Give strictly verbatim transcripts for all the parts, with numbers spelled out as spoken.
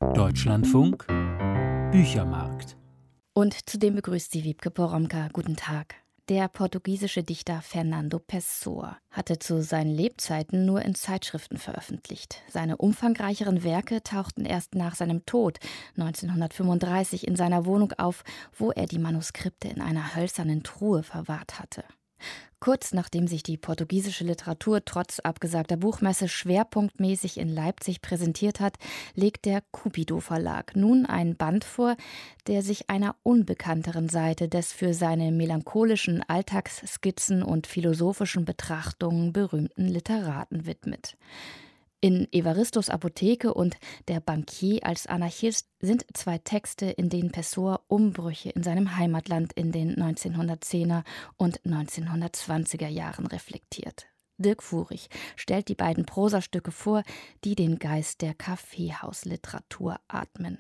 Deutschlandfunk Büchermarkt. Und zudem begrüßt sie Wiebke Poromka. Guten Tag. Der portugiesische Dichter Fernando Pessoa hatte zu seinen Lebzeiten nur in Zeitschriften veröffentlicht. Seine umfangreicheren Werke tauchten erst nach seinem Tod neunzehnhundertfünfunddreißig in seiner Wohnung auf, wo er die Manuskripte in einer hölzernen Truhe verwahrt hatte. Kurz nachdem sich die portugiesische Literatur trotz abgesagter Buchmesse schwerpunktmäßig in Leipzig präsentiert hat, legt der Cupido Verlag nun einen Band vor, der sich einer unbekannteren Seite des für seine melancholischen Alltagsskizzen und philosophischen Betrachtungen berühmten Literaten widmet. In Evaristos Apotheke und Der Bankier als Anarchist sind zwei Texte, in denen Pessoa Umbrüche in seinem Heimatland in den neunzehnhundertzehner und neunzehnhundertzwanziger Jahren reflektiert. Dirk Furich stellt die beiden Prosastücke vor, die den Geist der Kaffeehausliteratur atmen.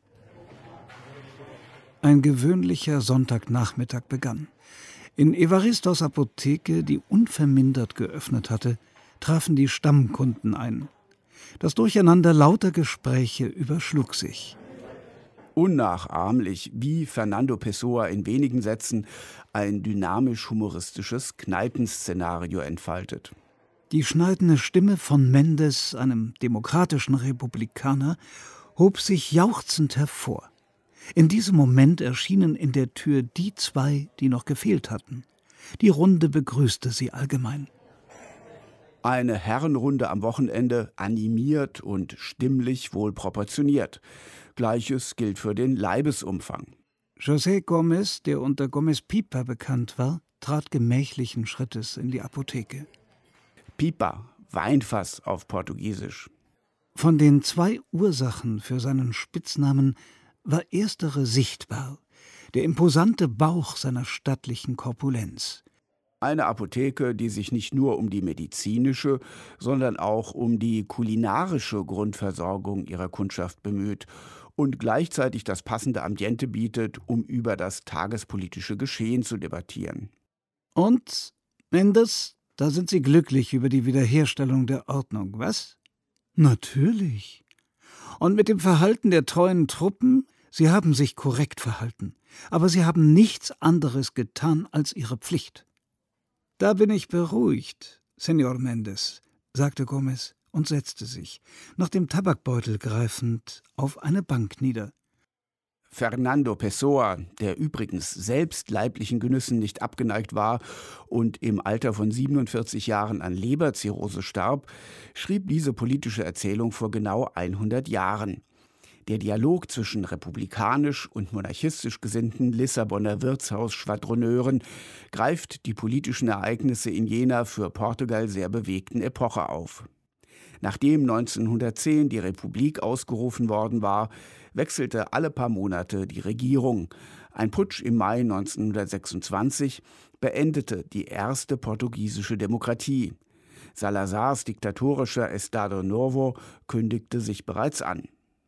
Ein gewöhnlicher Sonntagnachmittag begann. In Evaristos Apotheke, die unvermindert geöffnet hatte, trafen die Stammkunden ein. Das Durcheinander lauter Gespräche überschlug sich. Unnachahmlich, wie Fernando Pessoa in wenigen Sätzen ein dynamisch-humoristisches Kneipenszenario entfaltet. Die schneidende Stimme von Mendes, einem demokratischen Republikaner, hob sich jauchzend hervor. In diesem Moment erschienen in der Tür die zwei, die noch gefehlt hatten. Die Runde begrüßte sie allgemein. Eine Herrenrunde am Wochenende, animiert und stimmlich wohl proportioniert. Gleiches gilt für den Leibesumfang. José Gómez, der unter Gómez Pipa bekannt war, trat gemächlichen Schrittes in die Apotheke. Pipa, Weinfass auf Portugiesisch. Von den zwei Ursachen für seinen Spitznamen war erstere sichtbar, der imposante Bauch seiner stattlichen Korpulenz. Eine Apotheke, die sich nicht nur um die medizinische, sondern auch um die kulinarische Grundversorgung ihrer Kundschaft bemüht und gleichzeitig das passende Ambiente bietet, um über das tagespolitische Geschehen zu debattieren. Und, Mendes, da sind Sie glücklich über die Wiederherstellung der Ordnung, was? Natürlich. Und mit dem Verhalten der treuen Truppen? Sie haben sich korrekt verhalten, aber Sie haben nichts anderes getan als Ihre Pflicht. »Da bin ich beruhigt, Señor Mendes«, sagte Gómez und setzte sich, nach dem Tabakbeutel greifend, auf eine Bank nieder. Fernando Pessoa, der übrigens selbst leiblichen Genüssen nicht abgeneigt war und im Alter von siebenundvierzig Jahren an Leberzirrhose starb, schrieb diese politische Erzählung vor genau hundert Jahren. Der Dialog zwischen republikanisch und monarchistisch gesinnten Lissabonner Wirtshausschwadroneuren greift die politischen Ereignisse in jener für Portugal sehr bewegten Epoche auf. Nachdem neunzehnhundertzehn die Republik ausgerufen worden war, wechselte alle paar Monate die Regierung. Ein Putsch im Mai neunzehnhundertsechsundzwanzig beendete die erste portugiesische Demokratie. Salazars diktatorischer Estado Novo kündigte sich bereits an.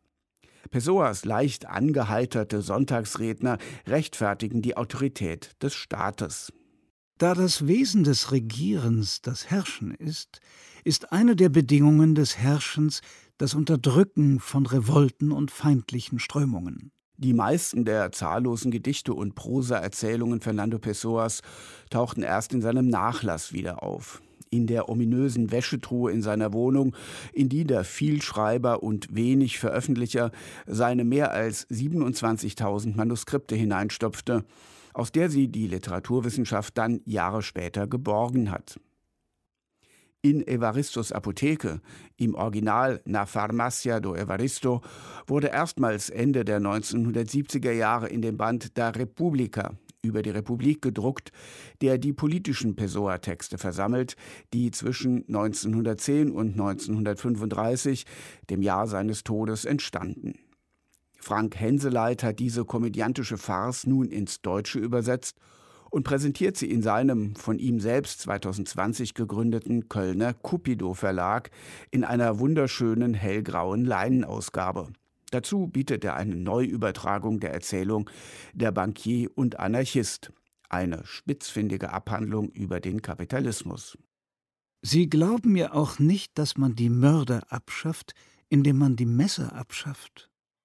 Pessoas leicht angeheiterte Sonntagsredner rechtfertigen die Autorität des Staates. Da das Wesen des Regierens das Herrschen ist, ist eine der Bedingungen des Herrschens das Unterdrücken von Revolten und feindlichen Strömungen. Die meisten der zahllosen Gedichte und Prosaerzählungen Fernando Pessoas tauchten erst in seinem Nachlass wieder auf. In der ominösen Wäschetruhe in seiner Wohnung, in die der Vielschreiber und wenig Veröffentlicher seine mehr als siebenundzwanzigtausend Manuskripte hineinstopfte, aus der sie die Literaturwissenschaft dann Jahre später geborgen hat. In Evaristos Apotheke, im Original Na Farmácia do Evaristo, wurde erstmals Ende der neunzehnhundertsiebziger Jahre in dem Band Da República über die Republik gedruckt, der die politischen Pessoa-Texte versammelt, die zwischen neunzehnhundertzehn und neunzehnhundertfünfunddreißig, dem Jahr seines Todes, entstanden. Frank Henseleit hat diese komödiantische Farce nun ins Deutsche übersetzt und präsentiert sie in seinem von ihm selbst zweitausendzwanzig gegründeten Kölner Cupido Verlag in einer wunderschönen hellgrauen Leinenausgabe. Dazu bietet er eine Neuübertragung der Erzählung Der Bankier und Anarchist, eine spitzfindige Abhandlung über den Kapitalismus. Sie glauben ja auch nicht, dass man die Mörder abschafft, indem man die Messer abschafft.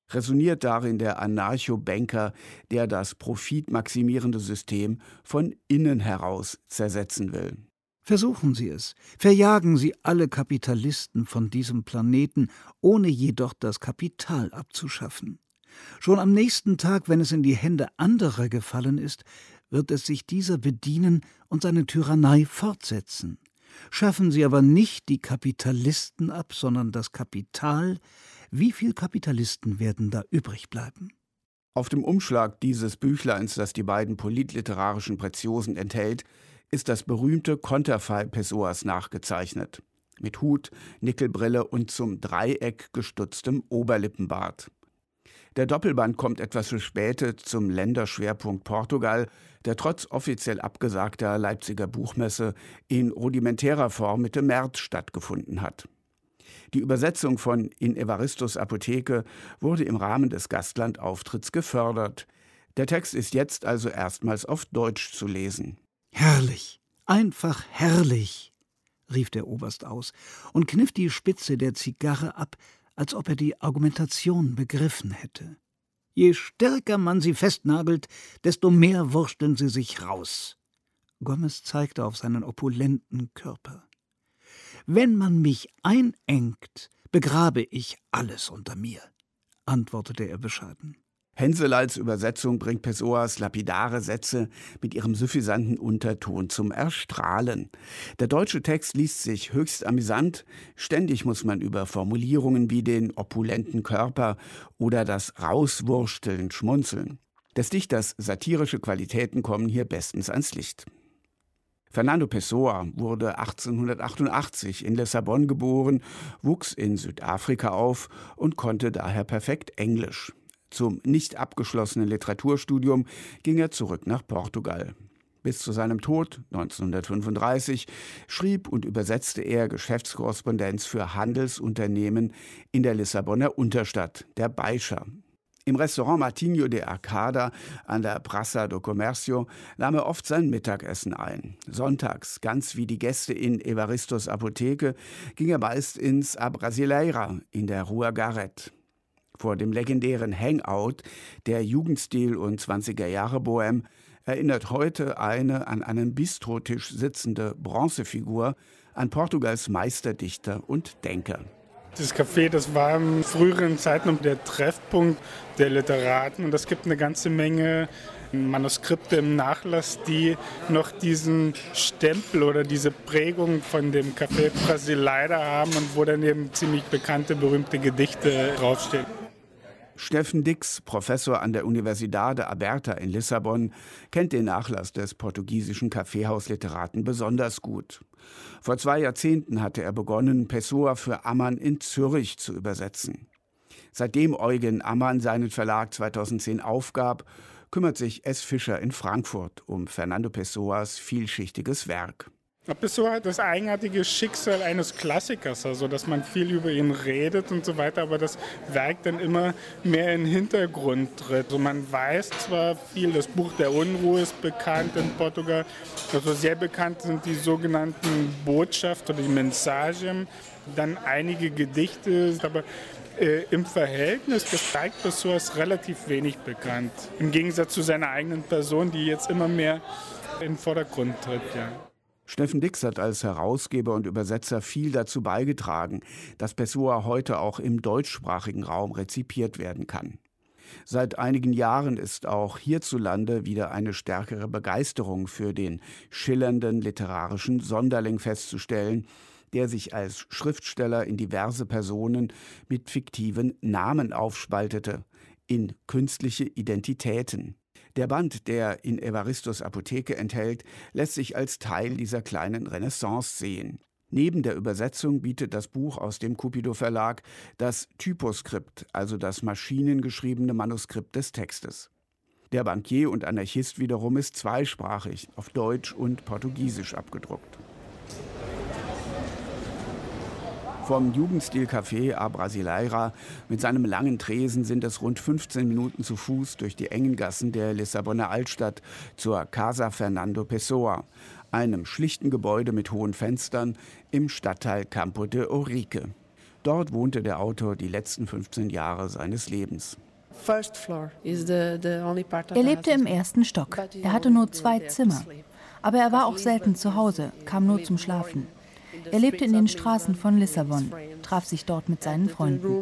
resoniert darin der Anarcho-Banker, der das profitmaximierende System von innen heraus zersetzen will. Versuchen Sie es. Verjagen Sie alle Kapitalisten von diesem Planeten, ohne jedoch das Kapital abzuschaffen. Schon am nächsten Tag, wenn es in die Hände anderer gefallen ist, wird es sich dieser bedienen und seine Tyrannei fortsetzen. Schaffen Sie aber nicht die Kapitalisten ab, sondern das Kapital. Wie viele Kapitalisten werden da übrig bleiben? Auf dem Umschlag dieses Büchleins, das die beiden politliterarischen Preziosen enthält, ist das berühmte Konterfei Pessoas nachgezeichnet. Mit Hut, Nickelbrille und zum Dreieck gestutztem Oberlippenbart. Der Doppelband kommt etwas verspätet zum Länderschwerpunkt Portugal, der trotz offiziell abgesagter Leipziger Buchmesse in rudimentärer Form Mitte März stattgefunden hat. Die Übersetzung von In Evaristos Apotheke wurde im Rahmen des Gastlandauftritts gefördert. Der Text ist jetzt also erstmals auf Deutsch zu lesen. »Herrlich, einfach herrlich«, rief der Oberst aus und kniff die Spitze der Zigarre ab, als ob er die Argumentation begriffen hätte. Je stärker man sie festnagelt, desto mehr wursteln sie sich raus. Gomez zeigte auf seinen opulenten Körper. »Wenn man mich einengt, begrabe ich alles unter mir«, antwortete er bescheiden. Henseleits Übersetzung bringt Pessoas lapidare Sätze mit ihrem suffisanten Unterton zum Erstrahlen. Der deutsche Text liest sich höchst amüsant. Ständig muss man über Formulierungen wie den opulenten Körper oder das Rauswursteln schmunzeln. Des Dichters satirische Qualitäten kommen hier bestens ans Licht. Fernando Pessoa wurde achtzehnhundertachtundachtzig in Lissabon geboren, wuchs in Südafrika auf und konnte daher perfekt Englisch. Zum nicht abgeschlossenen Literaturstudium ging er zurück nach Portugal. Bis zu seinem Tod neunzehnhundertfünfunddreißig schrieb und übersetzte er Geschäftskorrespondenz für Handelsunternehmen in der Lissabonner Unterstadt, der Baixa. Im Restaurant Martinho de Arcada an der Praça do Comércio nahm er oft sein Mittagessen ein. Sonntags, ganz wie die Gäste in Evaristos Apotheke, ging er meist ins A Brasileira in der Rua Garrett. Vor dem legendären Hangout der Jugendstil- und zwanziger-Jahre-Bohème erinnert heute eine an einem Bistrotisch sitzende Bronzefigur an Portugals Meisterdichter und Denker. Das Café, das war in früheren Zeiten der Treffpunkt der Literaten und es gibt eine ganze Menge Manuskripte im Nachlass, die noch diesen Stempel oder diese Prägung von dem Café Brasileira haben und wo dann eben ziemlich bekannte, berühmte Gedichte draufstehen. Steffen Dix, Professor an der Universidade Aberta in Lissabon, kennt den Nachlass des portugiesischen Kaffeehausliteraten besonders gut. Vor zwei Jahrzehnten hatte er begonnen, Pessoa für Ammann in Zürich zu übersetzen. Seitdem Eugen Ammann seinen Verlag zweitausendzehn aufgab, kümmert sich S. Fischer in Frankfurt um Fernando Pessoas vielschichtiges Werk. Pessoa hat das eigenartige Schicksal eines Klassikers, also dass man viel über ihn redet und so weiter, aber das Werk dann immer mehr in den Hintergrund tritt. Also man weiß zwar viel, das Buch der Unruhe ist bekannt in Portugal, also sehr bekannt sind die sogenannten Botschaft oder die Mensagen, dann einige Gedichte, aber äh, im Verhältnis des Werk Pessoas relativ wenig bekannt. Im Gegensatz zu seiner eigenen Person, die jetzt immer mehr in den Vordergrund tritt, ja. Steffen Dix hat als Herausgeber und Übersetzer viel dazu beigetragen, dass Pessoa heute auch im deutschsprachigen Raum rezipiert werden kann. Seit einigen Jahren ist auch hierzulande wieder eine stärkere Begeisterung für den schillernden literarischen Sonderling festzustellen, der sich als Schriftsteller in diverse Personen mit fiktiven Namen aufspaltete, in künstliche Identitäten. Der Band, der in Evaristos Apotheke enthält, lässt sich als Teil dieser kleinen Renaissance sehen. Neben der Übersetzung bietet das Buch aus dem Cupido Verlag das Typoskript, also das maschinengeschriebene Manuskript des Textes. Der Bankier und Anarchist wiederum ist zweisprachig, auf Deutsch und Portugiesisch abgedruckt. Vom Jugendstil-Café A Brasileira mit seinem langen Tresen sind es rund fünfzehn Minuten zu Fuß durch die engen Gassen der Lissabonner Altstadt zur Casa Fernando Pessoa, einem schlichten Gebäude mit hohen Fenstern im Stadtteil Campo de Ourique. Dort wohnte der Autor die letzten fünfzehn Jahre seines Lebens. Er lebte im ersten Stock. Er hatte nur zwei Zimmer. Aber er war auch selten zu Hause, kam nur zum Schlafen. Er lebte in den Straßen von Lissabon, traf sich dort mit seinen Freunden.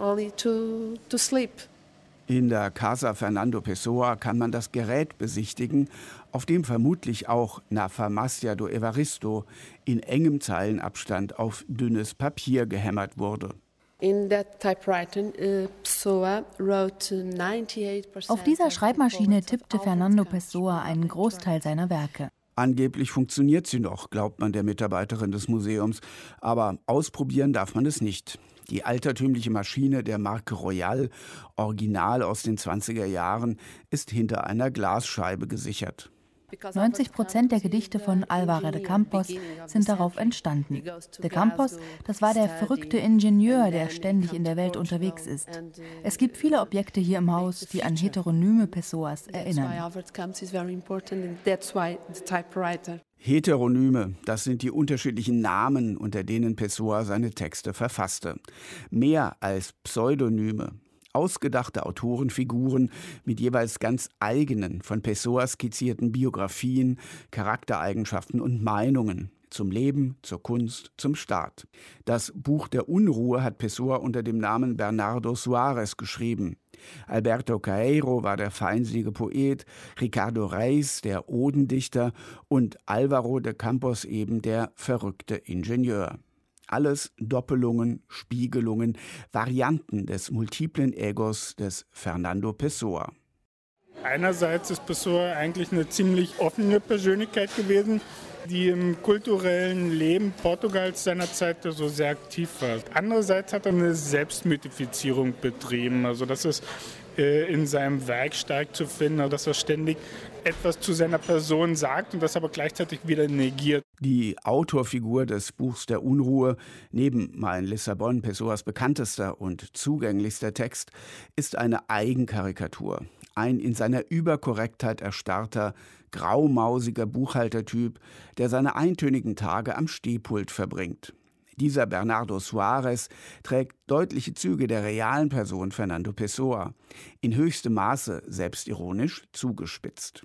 In der Casa Fernando Pessoa kann man das Gerät besichtigen, auf dem vermutlich auch Na Farmácia do Evaristo in engem Zeilenabstand auf dünnes Papier gehämmert wurde. Auf dieser Schreibmaschine tippte Fernando Pessoa einen Großteil seiner Werke. Angeblich funktioniert sie noch, glaubt man der Mitarbeiterin des Museums. Aber ausprobieren darf man es nicht. Die altertümliche Maschine der Marke Royal, original aus den zwanziger Jahren, ist hinter einer Glasscheibe gesichert. neunzig Prozent der Gedichte von Álvaro de Campos sind darauf entstanden. De Campos, das war der verrückte Ingenieur, der ständig in der Welt unterwegs ist. Es gibt viele Objekte hier im Haus, die an Heteronyme Pessoas erinnern. Heteronyme, das sind die unterschiedlichen Namen, unter denen Pessoa seine Texte verfasste. Mehr als Pseudonyme. Ausgedachte Autorenfiguren mit jeweils ganz eigenen, von Pessoa skizzierten Biografien, Charaktereigenschaften und Meinungen zum Leben, zur Kunst, zum Staat. Das Buch der Unruhe hat Pessoa unter dem Namen Bernardo Soares geschrieben. Alberto Caeiro war der feinsinnige Poet, Ricardo Reis der Odendichter und Álvaro de Campos eben der verrückte Ingenieur. Alles Doppelungen, Spiegelungen, Varianten des multiplen Egos des Fernando Pessoa. Einerseits ist Pessoa eigentlich eine ziemlich offene Persönlichkeit gewesen, die im kulturellen Leben Portugals seiner Zeit so sehr aktiv war. Andererseits hat er eine Selbstmythifizierung betrieben, also das ist äh, in seinem Werk stark zu finden, dass er ständig etwas zu seiner Person sagt und das aber gleichzeitig wieder negiert. Die Autorfigur des Buchs der Unruhe, neben Mein Lissabon, Pessoas bekanntester und zugänglichster Text, ist eine Eigenkarikatur. Ein in seiner Überkorrektheit erstarrter, graumausiger Buchhaltertyp, der seine eintönigen Tage am Stehpult verbringt. Dieser Bernardo Soares trägt deutliche Züge der realen Person Fernando Pessoa, in höchstem Maße selbstironisch zugespitzt.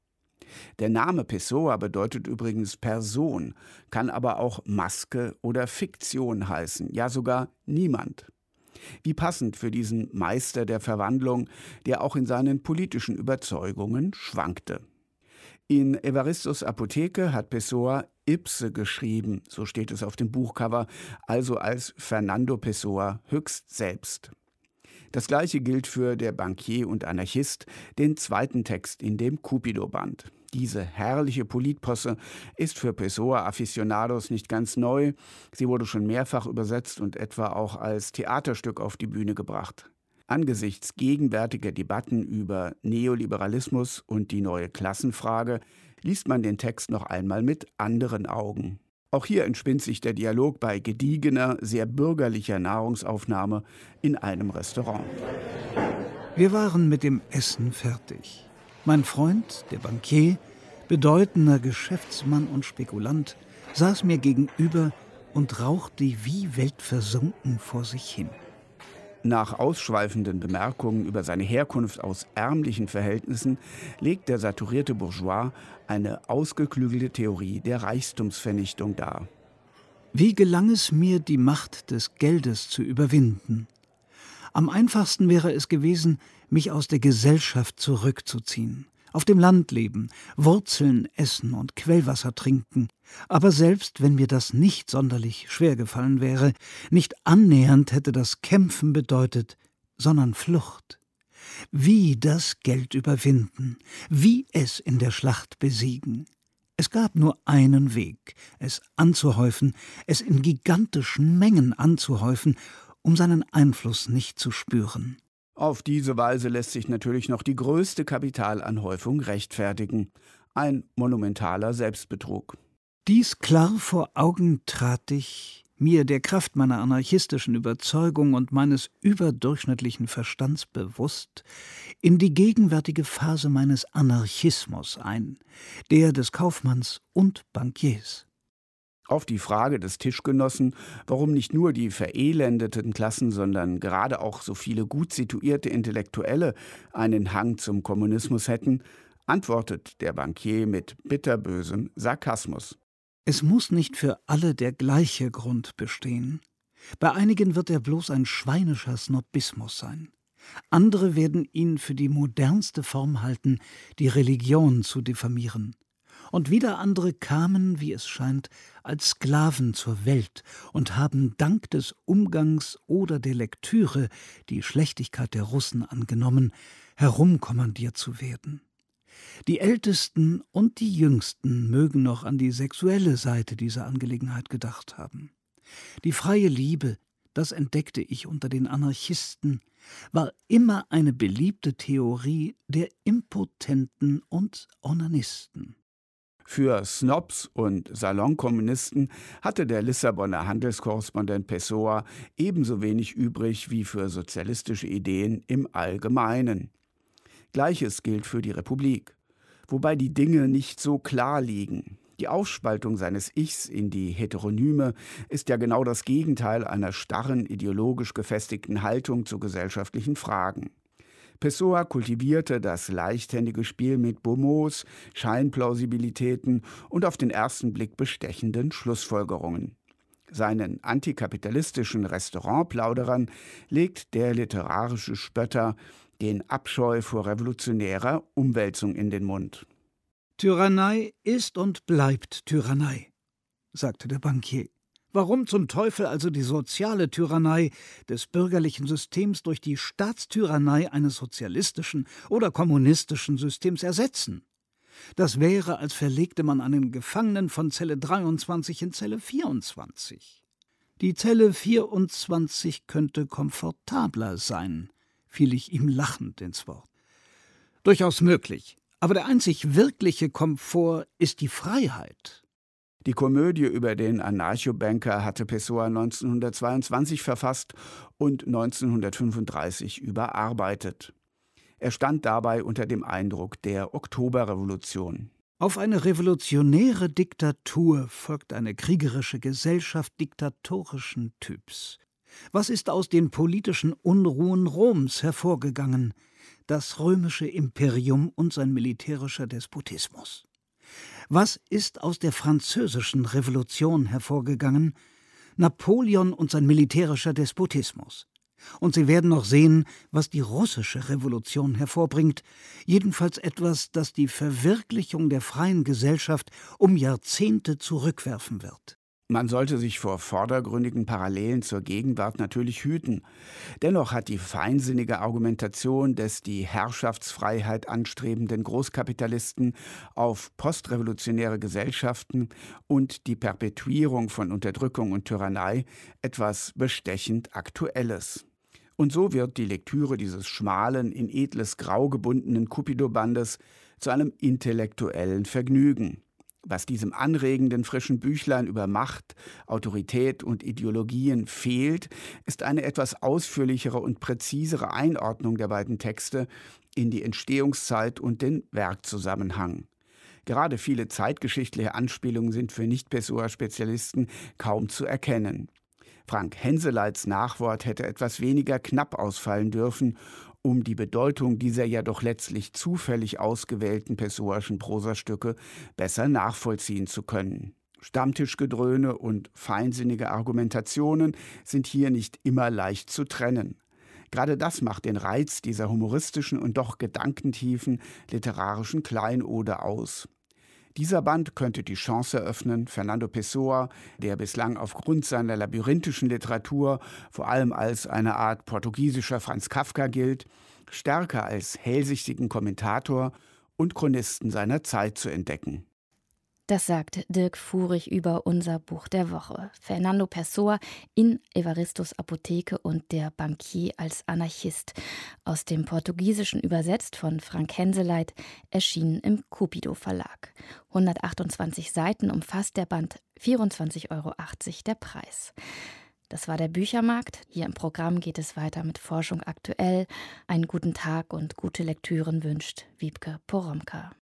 Der Name Pessoa bedeutet übrigens Person, kann aber auch Maske oder Fiktion heißen, ja sogar niemand. Wie passend für diesen Meister der Verwandlung, der auch in seinen politischen Überzeugungen schwankte. In Evaristos Apotheke hat Pessoa ipse geschrieben, so steht es auf dem Buchcover, also als Fernando Pessoa höchst selbst. Das Gleiche gilt für Der Bankier und Anarchist, den zweiten Text in dem Cupido-Band. Diese herrliche Politposse ist für Pessoa-Aficionados nicht ganz neu. Sie wurde schon mehrfach übersetzt und etwa auch als Theaterstück auf die Bühne gebracht. Angesichts gegenwärtiger Debatten über Neoliberalismus und die neue Klassenfrage liest man den Text noch einmal mit anderen Augen. Auch hier entspinnt sich der Dialog bei gediegener, sehr bürgerlicher Nahrungsaufnahme in einem Restaurant. Wir waren mit dem Essen fertig. Mein Freund, der Bankier, bedeutender Geschäftsmann und Spekulant, saß mir gegenüber und rauchte wie weltversunken vor sich hin. Nach ausschweifenden Bemerkungen über seine Herkunft aus ärmlichen Verhältnissen legt der saturierte Bourgeois eine ausgeklügelte Theorie der Reichtumsvernichtung dar. Wie gelang es mir, die Macht des Geldes zu überwinden? Am einfachsten wäre es gewesen, mich aus der Gesellschaft zurückzuziehen, auf dem Land leben, Wurzeln essen und Quellwasser trinken. Aber selbst wenn mir das nicht sonderlich schwer gefallen wäre, nicht annähernd hätte das Kämpfen bedeutet, sondern Flucht. Wie das Geld überwinden, wie es in der Schlacht besiegen. Es gab nur einen Weg, es anzuhäufen, es in gigantischen Mengen anzuhäufen, um seinen Einfluss nicht zu spüren. Auf diese Weise lässt sich natürlich noch die größte Kapitalanhäufung rechtfertigen. Ein monumentaler Selbstbetrug. Dies klar vor Augen trat ich, mir der Kraft meiner anarchistischen Überzeugung und meines überdurchschnittlichen Verstands bewusst, in die gegenwärtige Phase meines Anarchismus ein, der des Kaufmanns und Bankiers. Auf die Frage des Tischgenossen, warum nicht nur die verelendeten Klassen, sondern gerade auch so viele gut situierte Intellektuelle einen Hang zum Kommunismus hätten, antwortet der Bankier mit bitterbösem Sarkasmus. Es muss nicht für alle der gleiche Grund bestehen. Bei einigen wird er bloß ein schweinischer Snobismus sein. Andere werden ihn für die modernste Form halten, die Religion zu diffamieren. Und wieder andere kamen, wie es scheint, als Sklaven zur Welt und haben dank des Umgangs oder der Lektüre die Schlechtigkeit der Russen angenommen, herumkommandiert zu werden. Die Ältesten und die Jüngsten mögen noch an die sexuelle Seite dieser Angelegenheit gedacht haben. Die freie Liebe, das entdeckte ich unter den Anarchisten, war immer eine beliebte Theorie der Impotenten und Onanisten. Für Snobs und Salonkommunisten hatte der Lissabonner Handelskorrespondent Pessoa ebenso wenig übrig wie für sozialistische Ideen im Allgemeinen. Gleiches gilt für die Republik, wobei die Dinge nicht so klar liegen. Die Aufspaltung seines Ichs in die Heteronyme ist ja genau das Gegenteil einer starren, ideologisch gefestigten Haltung zu gesellschaftlichen Fragen. Pessoa kultivierte das leichthändige Spiel mit Beaumots, Scheinplausibilitäten und auf den ersten Blick bestechenden Schlussfolgerungen. Seinen antikapitalistischen Restaurantplauderern legt der literarische Spötter den Abscheu vor revolutionärer Umwälzung in den Mund. »Tyrannei ist und bleibt Tyrannei«, sagte der Bankier. »Warum zum Teufel also die soziale Tyrannei des bürgerlichen Systems durch die Staatstyrannei eines sozialistischen oder kommunistischen Systems ersetzen? Das wäre, als verlegte man einen Gefangenen von Zelle dreiundzwanzig in Zelle vierundzwanzig. Die Zelle vierundzwanzig könnte komfortabler sein«, fiel ich ihm lachend ins Wort. »Durchaus möglich. Aber der einzig wirkliche Komfort ist die Freiheit.« Die Komödie über den Anarchobanker hatte Pessoa neunzehnhundertzweiundzwanzig verfasst und neunzehnhundertfünfunddreißig überarbeitet. Er stand dabei unter dem Eindruck der Oktoberrevolution. Auf eine revolutionäre Diktatur folgt eine kriegerische Gesellschaft diktatorischen Typs. Was ist aus den politischen Unruhen Roms hervorgegangen? Das römische Imperium und sein militärischer Despotismus. Was ist aus der französischen Revolution hervorgegangen? Napoleon und sein militärischer Despotismus. Und Sie werden noch sehen, was die russische Revolution hervorbringt, jedenfalls etwas, das die Verwirklichung der freien Gesellschaft um Jahrzehnte zurückwerfen wird. Man sollte sich vor vordergründigen Parallelen zur Gegenwart natürlich hüten. Dennoch hat die feinsinnige Argumentation des die Herrschaftsfreiheit anstrebenden Großkapitalisten auf postrevolutionäre Gesellschaften und die Perpetuierung von Unterdrückung und Tyrannei etwas bestechend Aktuelles. Und so wird die Lektüre dieses schmalen, in edles Grau gebundenen Cupido-Bandes zu einem intellektuellen Vergnügen. Was diesem anregenden, frischen Büchlein über Macht, Autorität und Ideologien fehlt, ist eine etwas ausführlichere und präzisere Einordnung der beiden Texte in die Entstehungszeit und den Werkzusammenhang. Gerade viele zeitgeschichtliche Anspielungen sind für Nicht-Pessoa-Spezialisten kaum zu erkennen. Frank Henseleits Nachwort hätte etwas weniger knapp ausfallen dürfen, um die Bedeutung dieser ja doch letztlich zufällig ausgewählten pessoaschen Prosastücke besser nachvollziehen zu können. Stammtischgedröhne und feinsinnige Argumentationen sind hier nicht immer leicht zu trennen. Gerade das macht den Reiz dieser humoristischen und doch gedankentiefen literarischen Kleinode aus. Dieser Band könnte die Chance eröffnen, Fernando Pessoa, der bislang aufgrund seiner labyrinthischen Literatur vor allem als eine Art portugiesischer Franz Kafka gilt, stärker als hellsichtigen Kommentator und Chronisten seiner Zeit zu entdecken. Das sagt Dirk Fuhrig über unser Buch der Woche. Fernando Pessoa in Evaristos Apotheke und der Bankier als Anarchist. Aus dem Portugiesischen übersetzt von Frank Henseleit, erschienen im Cupido Verlag. hundertachtundzwanzig Seiten umfasst der Band, vierundzwanzig Euro achtzig der Preis. Das war der Büchermarkt. Hier im Programm geht es weiter mit Forschung aktuell. Einen guten Tag und gute Lektüren wünscht Wiebke Poromka.